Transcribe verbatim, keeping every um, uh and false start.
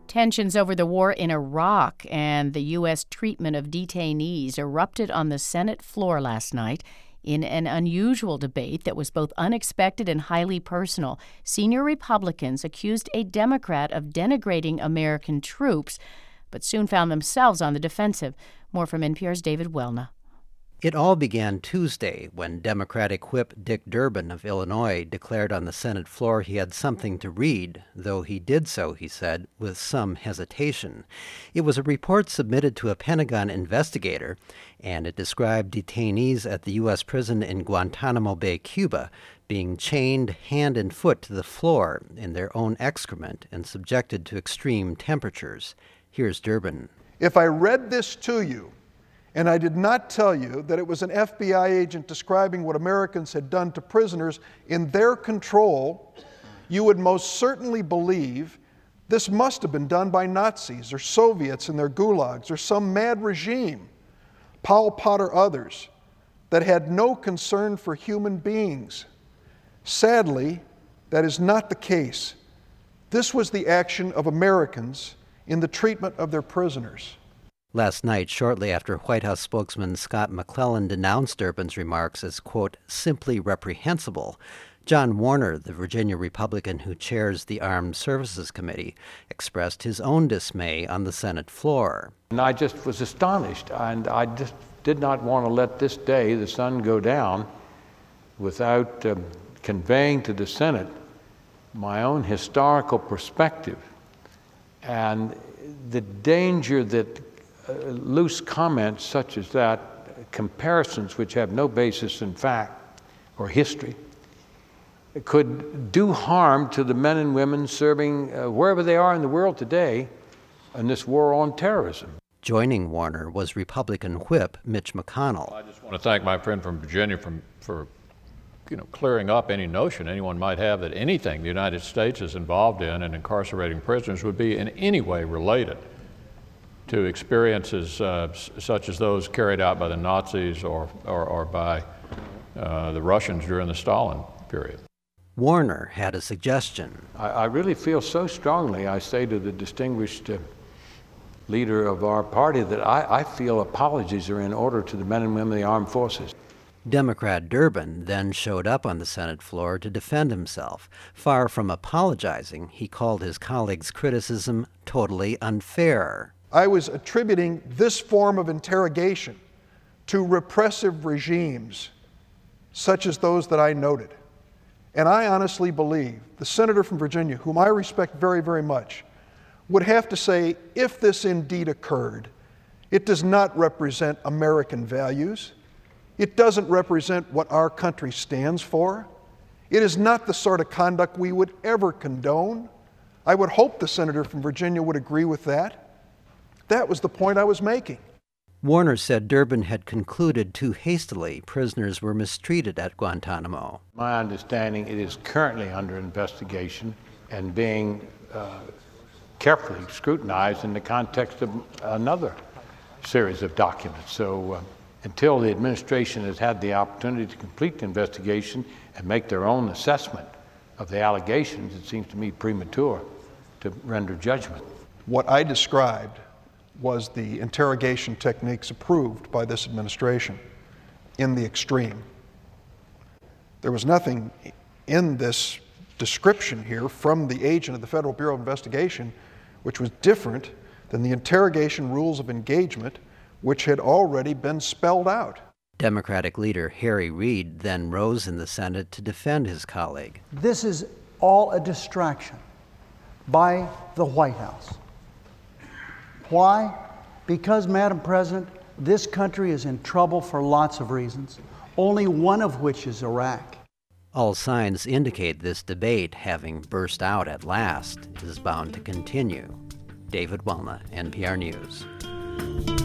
Tensions over the war in Iraq and the U S treatment of detainees erupted on the Senate floor last night in an unusual debate that was both unexpected and highly personal. Senior Republicans accused a Democrat of denigrating American troops, but soon found themselves on the defensive. More from N P R's David Welna. It all began Tuesday when Democratic Whip Dick Durbin of Illinois declared on the Senate floor he had something to read, though he did so, he said, with some hesitation. It was a report submitted to a Pentagon investigator, and it described detainees at the U S prison in Guantanamo Bay, Cuba, being chained hand and foot to the floor in their own excrement and subjected to extreme temperatures. Here's Durbin. If I read this to you, and I did not tell you that it was an F B I agent describing what Americans had done to prisoners in their control, you would most certainly believe this must have been done by Nazis or Soviets in their gulags or some mad regime, Pol Pot or others, that had no concern for human beings. Sadly, that is not the case. This was the action of Americans in the treatment of their prisoners. Last night, shortly after White House spokesman Scott McClellan denounced Durbin's remarks as, quote, simply reprehensible, John Warner, the Virginia Republican who chairs the Armed Services Committee, expressed his own dismay on the Senate floor. And I just was astonished, and I just did not want to let this day, the sun go down, without um, conveying to the Senate my own historical perspective and the danger that Uh, loose comments such as that, comparisons which have no basis in fact or history, could do harm to the men and women serving uh, wherever they are in the world today in this war on terrorism. Joining Warner was Republican Whip Mitch McConnell. I just want to thank my friend from Virginia from, for you know, clearing up any notion anyone might have that anything the United States is involved in in incarcerating prisoners would be in any way related to experiences uh, s- such as those carried out by the Nazis or, or, or by uh, the Russians during the Stalin period. Warner had a suggestion. I, I really feel so strongly, I say to the distinguished uh, leader of our party, that I, I feel apologies are in order to the men and women of the armed forces. Democrat Durbin then showed up on the Senate floor to defend himself. Far from apologizing, he called his colleagues' criticism totally unfair. I was attributing this form of interrogation to repressive regimes such as those that I noted. And I honestly believe the senator from Virginia, whom I respect very, very much, would have to say, if this indeed occurred, it does not represent American values. It doesn't represent what our country stands for. It is not the sort of conduct we would ever condone. I would hope the senator from Virginia would agree with that. That was the point I was making. Warner said Durbin had concluded too hastily prisoners were mistreated at Guantanamo. My understanding, it is currently under investigation and being uh, carefully scrutinized in the context of another series of documents. So uh, until the administration has had the opportunity to complete the investigation and make their own assessment of the allegations, it seems to me premature to render judgment. What I described was the interrogation techniques approved by this administration in the extreme. There was nothing in this description here from the agent of the Federal Bureau of Investigation which was different than the interrogation rules of engagement which had already been spelled out. Democratic leader Harry Reid then rose in the Senate to defend his colleague. This is all a distraction by the White House. Why? Because, Madam President, this country is in trouble for lots of reasons, only one of which is Iraq. All signs indicate this debate, having burst out at last, is bound to continue. David Welna, N P R News.